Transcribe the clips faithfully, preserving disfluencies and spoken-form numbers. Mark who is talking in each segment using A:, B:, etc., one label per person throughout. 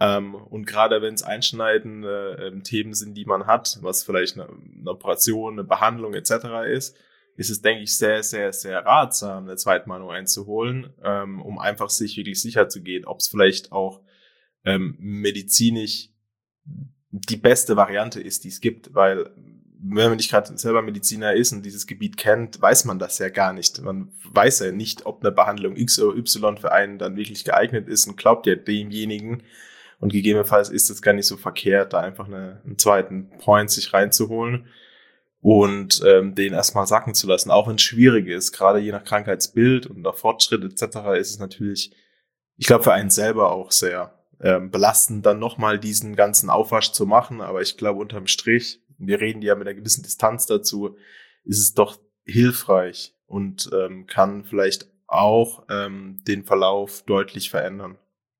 A: Ähm, und gerade wenn es einschneidende äh, Themen sind, die man hat, was vielleicht eine, eine Operation, eine Behandlung et cetera ist, ist es, denke ich, sehr, sehr, sehr ratsam, eine Zweitmeinung einzuholen, ähm, um einfach sich wirklich sicher zu gehen, ob es vielleicht auch ähm, medizinisch die beste Variante ist, die es gibt, weil wenn man nicht gerade selber Mediziner ist und dieses Gebiet kennt, weiß man das ja gar nicht. Man weiß ja nicht, ob eine Behandlung X oder Y für einen dann wirklich geeignet ist und glaubt ja demjenigen. Und gegebenenfalls ist es gar nicht so verkehrt, da einfach eine, einen zweiten Point sich reinzuholen und ähm, den erstmal sacken zu lassen, auch wenn es schwierig ist. Gerade je nach Krankheitsbild und nach Fortschritt et cetera ist es natürlich, ich glaube, für einen selber auch sehr ähm, belastend, dann nochmal diesen ganzen Aufwasch zu machen. Aber ich glaube, unterm Strich, wir reden ja mit einer gewissen Distanz dazu, ist es doch hilfreich und ähm, kann vielleicht auch ähm, den Verlauf deutlich verändern.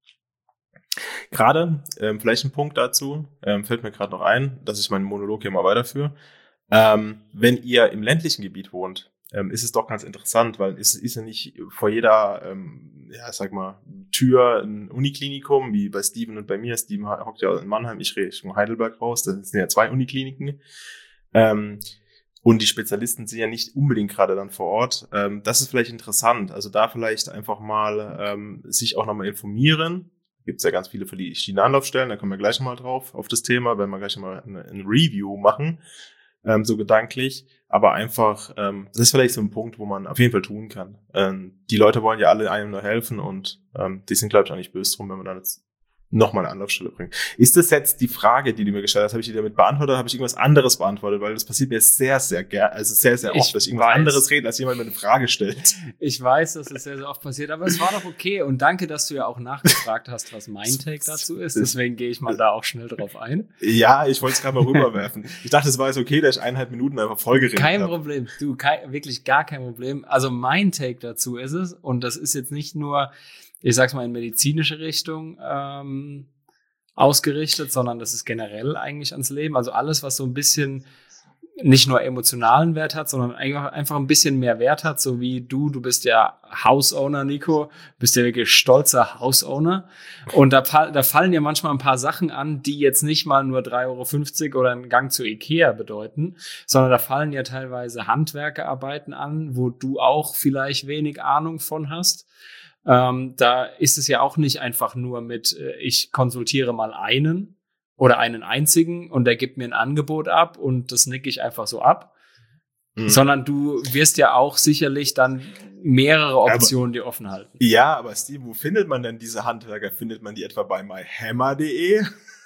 A: Gerade, ähm, vielleicht ein Punkt dazu, ähm, fällt mir gerade noch ein, dass ich meinen Monolog hier mal weiterführe. Ähm, wenn ihr im ländlichen Gebiet wohnt, ähm, ist es doch ganz interessant, weil es ist ja nicht vor jeder, ähm, ja, sag mal, Tür ein Uniklinikum, wie bei Steven und bei mir. Steven hockt ja in Mannheim, ich rede Richtung Heidelberg raus, das sind ja zwei Unikliniken. Ähm, und die Spezialisten sind ja nicht unbedingt gerade dann vor Ort. Ähm, das ist vielleicht interessant, also da vielleicht einfach mal ähm, sich auch nochmal informieren. Gibt es ja ganz viele verschiedene Anlaufstellen, da kommen wir gleich nochmal drauf auf das Thema, wenn wir gleich nochmal eine, eine Review machen, ähm, so gedanklich. Aber einfach, ähm, das ist vielleicht so ein Punkt, wo man auf jeden Fall tun kann. Ähm, die Leute wollen ja alle einem nur helfen und ähm, die sind, glaube ich, auch nicht böse drum, wenn man dann jetzt nochmal eine Anlaufstelle bringt. Ist das jetzt die Frage, die du mir gestellt hast? Habe ich die damit beantwortet oder habe ich irgendwas anderes beantwortet? Weil das passiert mir sehr, sehr gerne, also sehr, sehr oft,
B: ich
A: dass ich irgendwas
B: weiß.
A: anderes rede, als jemand mir eine Frage stellt.
B: Ich weiß, dass es sehr, sehr oft passiert, aber es war doch okay. Und danke, dass du ja auch nachgefragt hast, was mein Take dazu ist. Deswegen gehe ich mal da auch schnell drauf ein.
A: Ja, ich wollte es gerade mal rüberwerfen. Ich dachte, es war jetzt okay, dass ich eineinhalb Minuten einfach vollgeredet habe.
B: Kein Problem. Du, kein, wirklich gar kein Problem. Also mein Take dazu ist es, und das ist jetzt nicht nur, ich sag's mal, in medizinische Richtung, ähm, ausgerichtet, sondern das ist generell eigentlich ans Leben. Also alles, was so ein bisschen nicht nur emotionalen Wert hat, sondern einfach, einfach ein bisschen mehr Wert hat, so wie du, du bist ja House-Owner, Nico, bist ja wirklich stolzer House-Owner. Und da, da fallen ja manchmal ein paar Sachen an, die jetzt nicht mal nur drei Euro fünfzig oder einen Gang zu Ikea bedeuten, sondern da fallen ja teilweise Handwerkerarbeiten an, wo du auch vielleicht wenig Ahnung von hast. Ähm, da ist es ja auch nicht einfach nur mit, äh, ich konsultiere mal einen oder einen einzigen und der gibt mir ein Angebot ab und das nicke ich einfach so ab, mhm. sondern du wirst ja auch sicherlich dann mehrere Optionen dir offen halten.
A: Ja, aber Steve, wo findet man denn diese Handwerker? Findet man die etwa bei myhammer punkt de?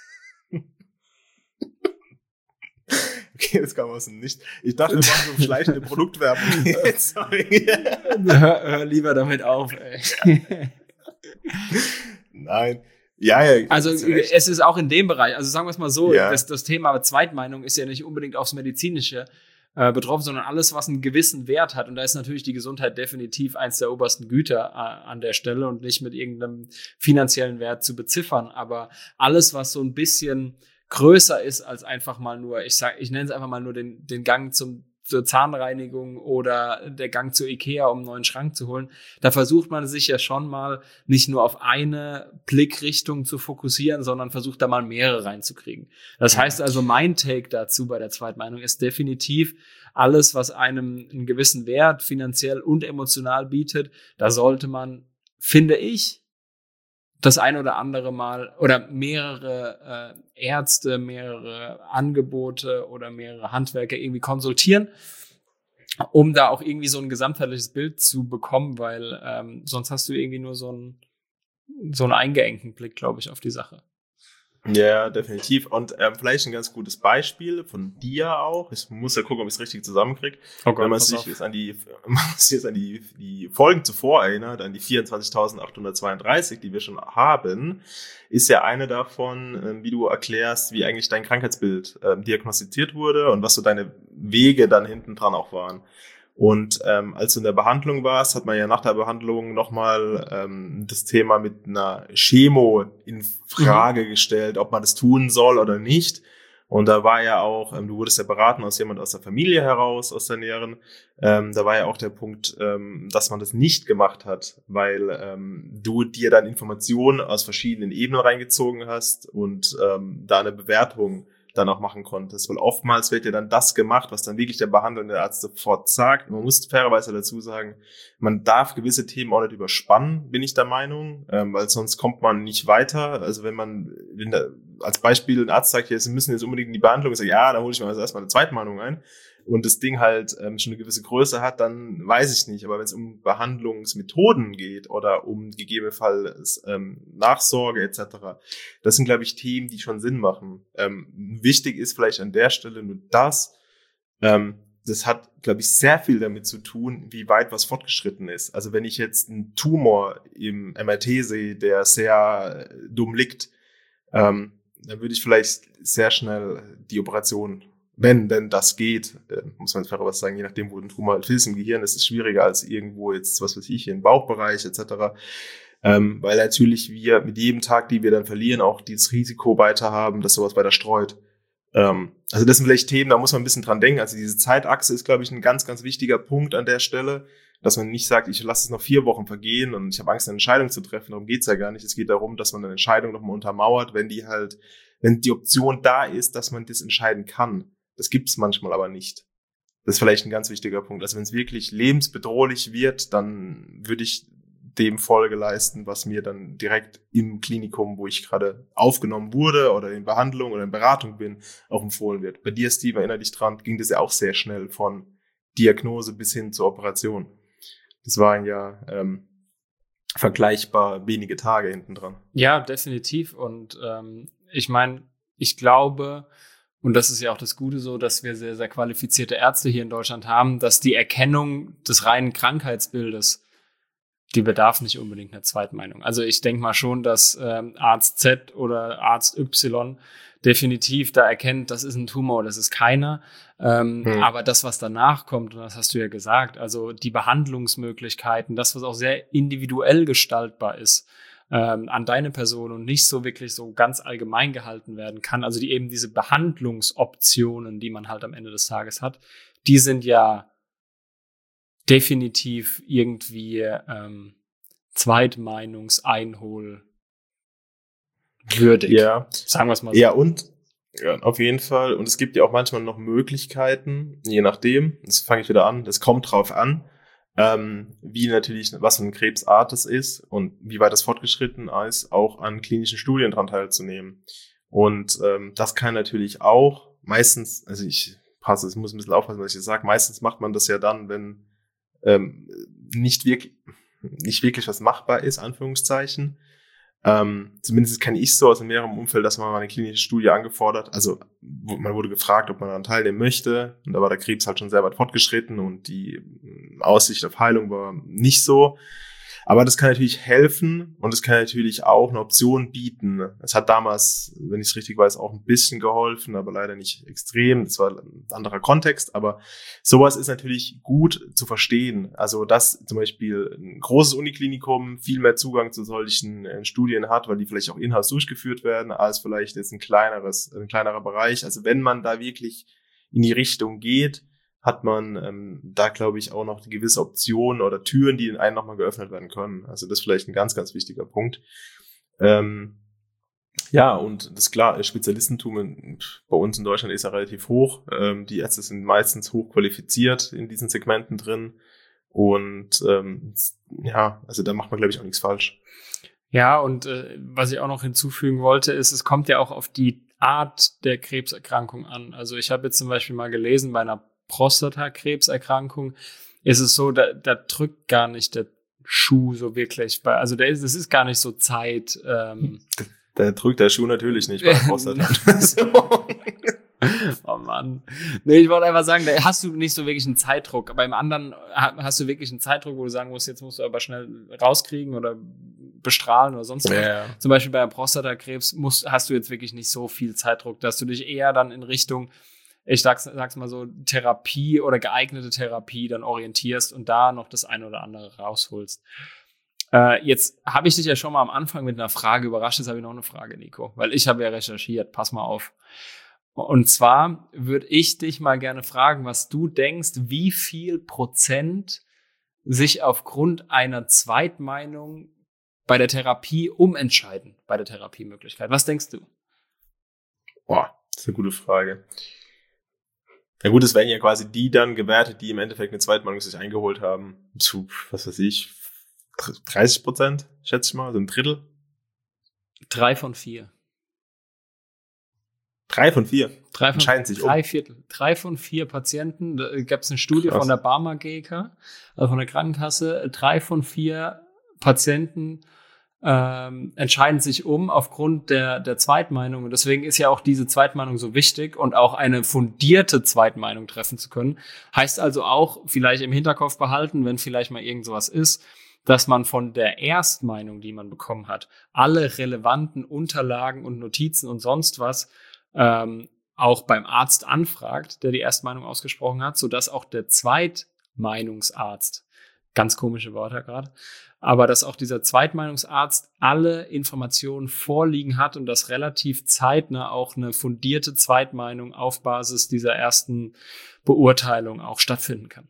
A: Okay, das kam aus dem Nichts. Ich dachte, wir machen so schleichende Produktwerbung.
B: hör, hör lieber damit auf, ey.
A: Nein. Ja, ja.
B: Also es ist auch in dem Bereich, also sagen wir es mal so,
A: ja.
B: das, das Thema Zweitmeinung ist ja nicht unbedingt aufs Medizinische äh, betroffen, sondern alles, was einen gewissen Wert hat. Und da ist natürlich die Gesundheit definitiv eins der obersten Güter äh, an der Stelle und nicht mit irgendeinem finanziellen Wert zu beziffern. Aber alles, was so ein bisschen größer ist als einfach mal nur, ich sag, ich nenne es einfach mal nur den, den Gang zum, zur Zahnreinigung oder der Gang zu Ikea, um einen neuen Schrank zu holen. Da versucht man sich ja schon mal nicht nur auf eine Blickrichtung zu fokussieren, sondern versucht da mal mehrere reinzukriegen. Das heißt also, mein Take dazu bei der Zweitmeinung ist definitiv alles, was einem einen gewissen Wert finanziell und emotional bietet. Da sollte man, finde ich, das ein oder andere Mal oder mehrere äh, Ärzte, mehrere Angebote oder mehrere Handwerker irgendwie konsultieren, um da auch irgendwie so ein gesamtheitliches Bild zu bekommen, weil ähm, sonst hast du irgendwie nur so einen, so einen eingeengten Blick, glaube ich, auf die Sache.
A: Ja, definitiv. Und ähm, vielleicht ein ganz gutes Beispiel von dir auch. Ich muss ja gucken, ob ich es richtig zusammenkriege. Oh Gott, wenn man sich jetzt an die, man sich jetzt an die, die Folgen zuvor erinnert, an die vierundzwanzigtausendachthundertzweiunddreißig, die wir schon haben, ist ja eine davon, ähm, wie du erklärst, wie eigentlich dein Krankheitsbild ähm, diagnostiziert wurde und was so deine Wege dann hinten dran auch waren. Und ähm, als du in der Behandlung warst, hat man ja nach der Behandlung nochmal ähm, das Thema mit einer Chemo in Frage mhm. gestellt, ob man das tun soll oder nicht. Und da war ja auch, ähm, du wurdest ja beraten aus jemand aus der Familie heraus, aus der Näheren. Ähm, da war ja auch der Punkt, ähm, dass man das nicht gemacht hat, weil ähm, du dir dann Informationen aus verschiedenen Ebenen reingezogen hast und ähm, da eine Bewertung dann auch machen konntest. Weil oftmals wird ja dann das gemacht, was dann wirklich der behandelnde Arzt sofort sagt. Man muss fairerweise dazu sagen, man darf gewisse Themen auch nicht überspannen, bin ich der Meinung, ähm, weil sonst kommt man nicht weiter. Also wenn man, wenn da, als Beispiel ein Arzt sagt, ja, Sie müssen jetzt unbedingt in die Behandlung, ich sage, ja, dann hole ich mir also erstmal eine Zweitmeinung ein, und das Ding halt ähm, schon eine gewisse Größe hat, dann weiß ich nicht. Aber wenn es um Behandlungsmethoden geht oder um gegebenenfalls ähm, Nachsorge et cetera, das sind, glaube ich, Themen, die schon Sinn machen. Ähm, wichtig ist vielleicht an der Stelle nur das, ähm, das hat, glaube ich, sehr viel damit zu tun, wie weit was fortgeschritten ist. Also wenn ich jetzt einen Tumor im M R T sehe, der sehr äh, dumm liegt, ähm, dann würde ich vielleicht sehr schnell die Operation, wenn denn das geht, äh, muss man fairerweise sagen, je nachdem, wo ein Tumor halt ist im Gehirn, ist es schwieriger als irgendwo jetzt, was weiß ich, im Bauchbereich et cetera. Ähm, weil natürlich wir mit jedem Tag, die wir dann verlieren, auch dieses Risiko weiter haben, dass sowas weiter streut. Ähm, also das sind vielleicht Themen, da muss man ein bisschen dran denken. Also diese Zeitachse ist, glaube ich, ein ganz, ganz wichtiger Punkt an der Stelle, dass man nicht sagt, ich lasse es noch vier Wochen vergehen und ich habe Angst, eine Entscheidung zu treffen. Darum geht's ja gar nicht. Es geht darum, dass man eine Entscheidung nochmal untermauert, wenn die halt, wenn die Option da ist, dass man das entscheiden kann. Das gibt's manchmal aber nicht. Das ist vielleicht ein ganz wichtiger Punkt. Also wenn es wirklich lebensbedrohlich wird, dann würde ich dem Folge leisten, was mir dann direkt im Klinikum, wo ich gerade aufgenommen wurde oder in Behandlung oder in Beratung bin, auch empfohlen wird. Bei dir, Steve, erinnere dich dran, ging das ja auch sehr schnell von Diagnose bis hin zur Operation. Das waren ja ähm, vergleichbar wenige Tage hinten dran.
B: Ja, definitiv. Und ähm, ich meine, ich glaube, und das ist ja auch das Gute so, dass wir sehr, sehr qualifizierte Ärzte hier in Deutschland haben, dass die Erkennung des reinen Krankheitsbildes, die bedarf nicht unbedingt einer Zweitmeinung. Also ich denke mal schon, dass ähm, Arzt Z oder Arzt Y definitiv da erkennt, das ist ein Tumor, das ist keiner. Ähm, hm. Aber das, was danach kommt, und das hast du ja gesagt, also die Behandlungsmöglichkeiten, das, was auch sehr individuell gestaltbar ist, ähm, an deine Person und nicht so wirklich so ganz allgemein gehalten werden kann, also die eben diese Behandlungsoptionen, die man halt am Ende des Tages hat, die sind ja definitiv irgendwie ähm, Zweitmeinungseinholwürdig.
A: Ja.
B: Sagen wir es mal so.
A: Ja, und ja, auf jeden Fall. Und es gibt ja auch manchmal noch Möglichkeiten, je nachdem, das fange ich wieder an, das kommt drauf an, ähm, wie natürlich, was für eine Krebsart es ist und wie weit das fortgeschritten ist, auch an klinischen Studien dran teilzunehmen. Und ähm, das kann natürlich auch meistens, also ich passe, ich muss ein bisschen aufpassen, was ich jetzt sage, meistens macht man das ja dann, wenn ähm, nicht wirklich, nicht wirklich was machbar ist, Anführungszeichen. Ähm, zumindest kenne ich so aus dem näheren Umfeld, dass man mal eine klinische Studie angefordert, also man wurde gefragt, ob man daran teilnehmen möchte, und da war der Krebs halt schon sehr weit fortgeschritten und die Aussicht auf Heilung war nicht so. Aber das kann natürlich helfen und es kann natürlich auch eine Option bieten. Es hat damals, wenn ich es richtig weiß, auch ein bisschen geholfen, aber leider nicht extrem. Das war ein anderer Kontext, aber sowas ist natürlich gut zu verstehen. Also, dass zum Beispiel ein großes Uniklinikum viel mehr Zugang zu solchen äh, Studien hat, weil die vielleicht auch in-house durchgeführt werden, als vielleicht jetzt ein kleineres, ein kleinerer Bereich. Also, wenn man da wirklich in die Richtung geht, hat man ähm, da, glaube ich, auch noch die gewisse Optionen oder Türen, die in einen nochmal geöffnet werden können. Also das ist vielleicht ein ganz, ganz wichtiger Punkt. Ähm, ja, und das ist klar, Spezialistentum in, bei uns in Deutschland ist ja relativ hoch. Ähm, die Ärzte sind meistens hoch qualifiziert in diesen Segmenten drin. Und ähm, ja, also da macht man, glaube ich, auch nichts falsch.
B: Ja, und äh, was ich auch noch hinzufügen wollte, ist, es kommt ja auch auf die Art der Krebserkrankung an. Also ich habe jetzt zum Beispiel mal gelesen, bei einer Prostatakrebserkrankung ist es so, da, da drückt gar nicht der Schuh so wirklich. Bei, also der ist, es ist gar nicht so Zeit. Ähm,
A: da drückt der Schuh natürlich nicht bei der Prostata.
B: Oh Mann. Nee, ich wollte einfach sagen, da hast du nicht so wirklich einen Zeitdruck. Beim anderen hast du wirklich einen Zeitdruck, wo du sagen musst, jetzt musst du aber schnell rauskriegen oder bestrahlen oder sonst was. Ja. Zum Beispiel bei Prostatakrebs musst, hast du jetzt wirklich nicht so viel Zeitdruck, dass du dich eher dann in Richtung, ich sag's, sag's mal so, Therapie oder geeignete Therapie dann orientierst und da noch das eine oder andere rausholst. Äh, jetzt habe ich dich ja schon mal am Anfang mit einer Frage überrascht, jetzt habe ich noch eine Frage, Nico, weil ich habe ja recherchiert, pass mal auf. Und zwar würde ich dich mal gerne fragen, was du denkst, wie viel Prozent sich aufgrund einer Zweitmeinung bei der Therapie umentscheiden, bei der Therapiemöglichkeit. Was denkst du?
A: Boah, das ist eine gute Frage. Ja gut, es werden ja quasi die dann gewertet, die im Endeffekt eine Zweitmeinung sich eingeholt haben. Zu, was weiß ich, dreißig Prozent, schätze ich mal, also ein Drittel.
B: Drei von vier.
A: Drei von vier?
B: Drei von,
A: entscheiden sich
B: drei
A: um.
B: Viertel. Drei von vier Patienten, da gab es eine Studie
A: Krass.
B: von der Barmer G K, also von der Krankenkasse, drei von vier Patienten ähm, entscheiden sich um aufgrund der, der Zweitmeinung. Und deswegen ist ja auch diese Zweitmeinung so wichtig und auch eine fundierte Zweitmeinung treffen zu können. Heißt also auch, vielleicht im Hinterkopf behalten, wenn vielleicht mal irgend sowas ist, dass man von der Erstmeinung, die man bekommen hat, alle relevanten Unterlagen und Notizen und sonst was ähm, auch beim Arzt anfragt, der die Erstmeinung ausgesprochen hat, sodass auch der Zweitmeinungsarzt, ganz komische Worte gerade, aber dass auch dieser Zweitmeinungsarzt alle Informationen vorliegen hat und dass relativ zeitnah auch eine fundierte Zweitmeinung auf Basis dieser ersten Beurteilung auch stattfinden kann.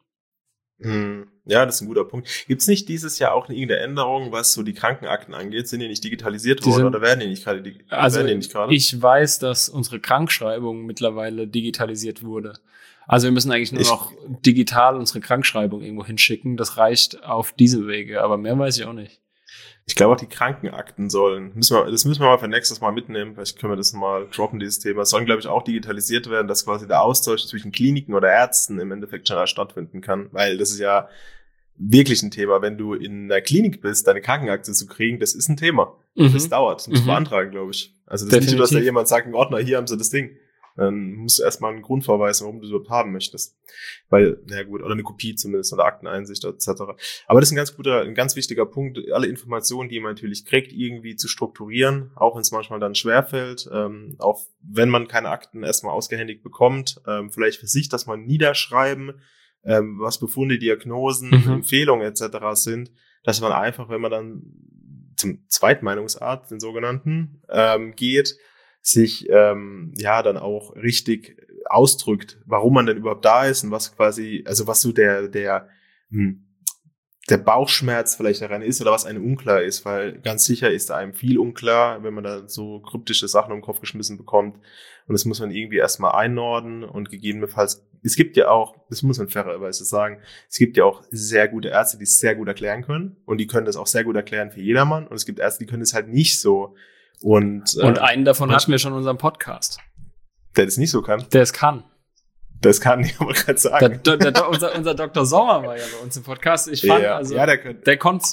A: Ja, das ist ein guter Punkt. Gibt es nicht dieses Jahr auch irgendeine Änderung, was so die Krankenakten angeht? Sind die nicht digitalisiert worden oder werden die nicht gerade? Die,
B: also
A: werden die nicht gerade?
B: Ich weiß, dass unsere Krankschreibung mittlerweile digitalisiert wurde. Also wir müssen eigentlich nur
A: ich,
B: noch digital unsere Krankschreibung irgendwo hinschicken. Das reicht auf diese Wege, aber mehr weiß ich auch nicht.
A: Ich glaube auch die Krankenakten sollen, müssen wir, das müssen wir mal für nächstes Mal mitnehmen, vielleicht können wir das mal droppen, dieses Thema. Sollen, glaube ich, auch digitalisiert werden, dass quasi der Austausch zwischen Kliniken oder Ärzten im Endeffekt schneller stattfinden kann. Weil das ist ja wirklich ein Thema. Wenn du in einer Klinik bist, deine Krankenakte zu kriegen, das ist ein Thema.
B: Mhm.
A: Das dauert. Das musst du
B: Mhm.
A: beantragen, glaube ich. Also das ist nicht so, dass da jemand sagt, ein Ordner, hier haben sie das Ding. Dann musst du erstmal einen Grund vorweisen, warum du es überhaupt haben möchtest. Weil, na gut, oder eine Kopie zumindest oder Akteneinsicht et cetera. Aber das ist ein ganz guter, ein ganz wichtiger Punkt, alle Informationen, die man natürlich kriegt, irgendwie zu strukturieren, auch wenn es manchmal dann schwerfällt, ähm, auch wenn man keine Akten erstmal ausgehändigt bekommt, ähm, vielleicht für sich das mal niederschreiben, ähm, was Befunde, Diagnosen,
B: Mhm.
A: Empfehlungen et cetera sind, dass man einfach, wenn man dann zum Zweitmeinungsarzt, den sogenannten, ähm, geht, sich ähm, ja dann auch richtig ausdrückt, warum man denn überhaupt da ist und was quasi, also was so der der hm, der Bauchschmerz vielleicht daran ist oder was einem unklar ist, weil ganz sicher ist einem viel unklar, wenn man da so kryptische Sachen um den Kopf geschmissen bekommt und das muss man irgendwie erstmal einordnen und gegebenenfalls, es gibt ja auch, das muss man fairerweise sagen, es gibt ja auch sehr gute Ärzte, die es sehr gut erklären können und die können das auch sehr gut erklären für jedermann und es gibt Ärzte, die können es halt nicht so. Und,
B: Und
A: äh,
B: einen davon hatten wir schon in unserem Podcast.
A: Der das nicht so kann.
B: Der es kann.
A: Das kann ich aber gerade sagen.
B: Der, der, der, unser, unser Doktor Sommer war ja bei uns im Podcast. Ich fand,
A: ja,
B: also,
A: ja, der, könnt,
B: der konnte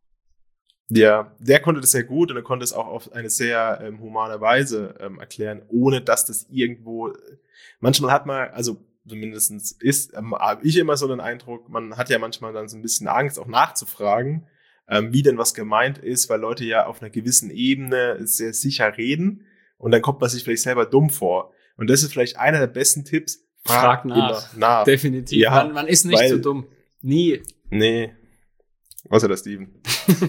A: ja, der konnte das sehr gut und er konnte es auch auf eine sehr ähm, humane Weise ähm, erklären, ohne dass das irgendwo, manchmal hat man, also zumindest ist, ähm, habe ich immer so den Eindruck, man hat ja manchmal dann so ein bisschen Angst, auch nachzufragen, ähm, wie denn was gemeint ist, weil Leute ja auf einer gewissen Ebene sehr sicher reden und dann kommt man sich vielleicht selber dumm vor. Und das ist vielleicht einer der besten Tipps.
B: Frag, frag nach.
A: nach.
B: Definitiv.
A: Ja,
B: man, man ist nicht
A: weil,
B: so dumm. Nie.
A: Nee. Außer der Steven.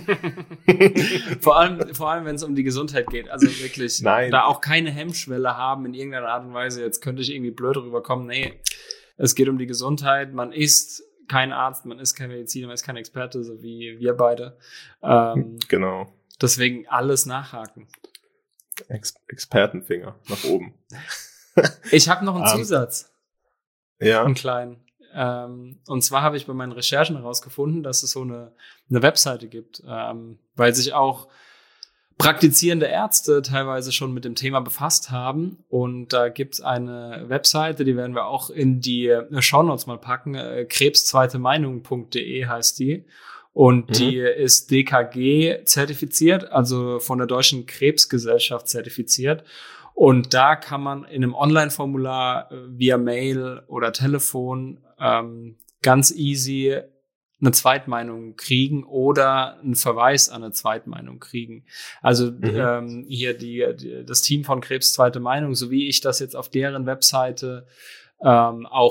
B: vor allem, vor allem wenn es um die Gesundheit geht. Also wirklich,
A: Nein.
B: da auch keine Hemmschwelle haben in irgendeiner Art und Weise. Jetzt könnte ich irgendwie blöd rüberkommen. Nee, es geht um die Gesundheit. Man ist kein Arzt, man ist kein Mediziner, man ist kein Experte, so wie wir beide. Ähm,
A: genau.
B: Deswegen alles nachhaken.
A: Ex- Expertenfinger nach oben.
B: Ich habe noch einen
A: um,
B: Zusatz.
A: Ja.
B: Einen kleinen. Ähm, und zwar habe ich bei meinen Recherchen herausgefunden, dass es so eine, eine Webseite gibt, ähm, weil sich auch praktizierende Ärzte teilweise schon mit dem Thema befasst haben. Und da gibt es eine Webseite, die werden wir auch in die Shownotes mal packen. Äh, krebszweitemeinung punkt de heißt die. Und mhm. die ist D K G zertifiziert, also von der Deutschen Krebsgesellschaft zertifiziert. Und da kann man in einem Online-Formular äh, via Mail oder Telefon ähm, ganz easy eine Zweitmeinung kriegen oder einen Verweis an eine Zweitmeinung kriegen. Also mhm. ähm, hier die, die das Team von Krebs Zweite Meinung, so wie ich das jetzt auf deren Webseite ähm, auch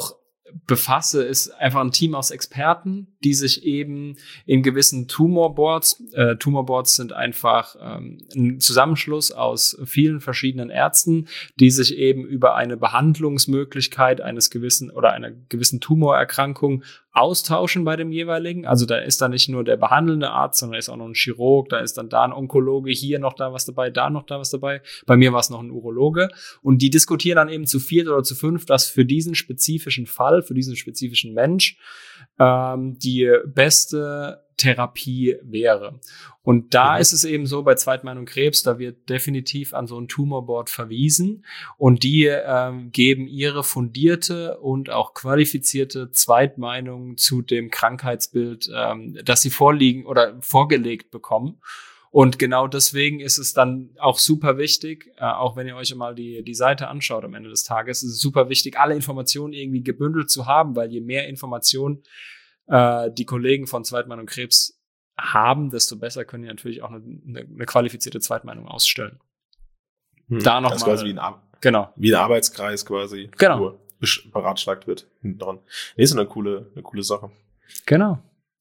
B: befasse, ist einfach ein Team aus Experten, die sich eben in gewissen Tumorboards, äh, Tumorboards sind einfach ähm, ein Zusammenschluss aus vielen verschiedenen Ärzten, die sich eben über eine Behandlungsmöglichkeit eines gewissen oder einer gewissen Tumorerkrankung austauschen bei dem jeweiligen. Also da ist dann nicht nur der behandelnde Arzt, sondern da ist auch noch ein Chirurg, da ist dann da ein Onkologe, hier noch da was dabei, da noch da was dabei. Bei mir war es noch ein Urologe. Und die diskutieren dann eben zu viert oder zu fünf, was für diesen spezifischen Fall, für diesen spezifischen Mensch ähm, die beste Therapie wäre. Und da mhm. ist es eben so, bei Zweitmeinung Krebs, da wird definitiv an so ein Tumorboard verwiesen und die ähm, geben ihre fundierte und auch qualifizierte Zweitmeinung zu dem Krankheitsbild, ähm, das sie vorliegen oder vorgelegt bekommen. Und genau deswegen ist es dann auch super wichtig, äh, auch wenn ihr euch mal die, die Seite anschaut am Ende des Tages, ist es super wichtig, alle Informationen irgendwie gebündelt zu haben, weil je mehr Informationen äh, die Kollegen von Zweitmeinung Krebs haben, desto besser können die natürlich auch eine, eine, eine qualifizierte Zweitmeinung ausstellen.
A: Hm,
B: da noch
A: das ist
B: mal,
A: quasi wie ein, Ar-
B: genau.
A: wie ein Arbeitskreis quasi,
B: genau.
A: nur beratschlagt wird hinten dran. Nee, ist eine coole, eine coole Sache.
B: Genau.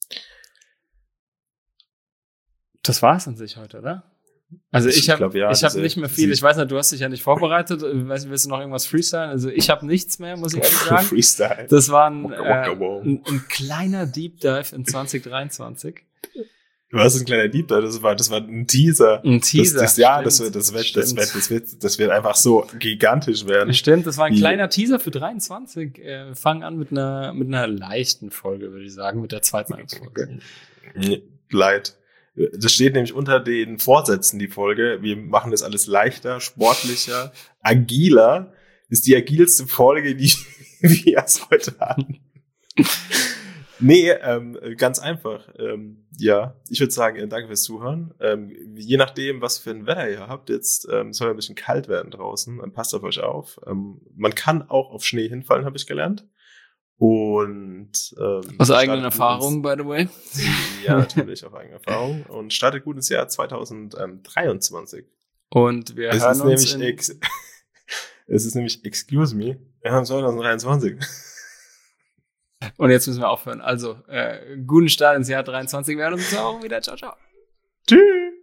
B: Das war's an sich heute, oder? Also ich, ich habe ja, ich habe nicht mehr viel. Ich weiß nicht, du hast dich ja nicht vorbereitet. Weißt, willst du noch irgendwas freestylen? Also ich habe nichts mehr, muss ich ehrlich sagen. Freestyle. Das war ein, waka, waka, wow. äh, ein, ein kleiner Deep Dive in zwanzig dreiundzwanzig.
A: Was ist ein kleiner Deep Dive? Das war, das war ein Teaser.
B: Ein Teaser.
A: Das, das, ja, das wird, das wird, das wird, das wird, das wird einfach so gigantisch werden.
B: Stimmt, das war ein Wie? kleiner Teaser für dreiundzwanzig. Äh, wir fangen an mit einer, mit einer leichten Folge, würde ich sagen, mit der Zweitmeinungsfolge.
A: Light. Das steht nämlich unter den Vorsätzen, die Folge. Wir machen das alles leichter, sportlicher, agiler. Das ist die agilste Folge, die wir erst heute hatten. Nee, ähm, ganz einfach. Ähm, ja, ich würde sagen, danke fürs Zuhören. Ähm, je nachdem, was für ein Wetter ihr habt, jetzt ähm, soll ein bisschen kalt werden draußen. Dann passt auf euch auf. Ähm, man kann auch auf Schnee hinfallen, habe ich gelernt. Und ähm,
B: aus eigenen Erfahrungen, by the way.
A: Ja, natürlich, auf eigene Erfahrung. Und startet gut ins Jahr zwanzig dreiundzwanzig.
B: Und wir
A: es
B: hören
A: ist
B: uns
A: nämlich ex- Es ist nämlich, excuse me, wir haben zwanzig dreiundzwanzig.
B: Und jetzt müssen wir aufhören. Also, äh, guten Start ins Jahr dreiundzwanzig. Wir hören uns auch wieder. Ciao, ciao.
A: Tschüss.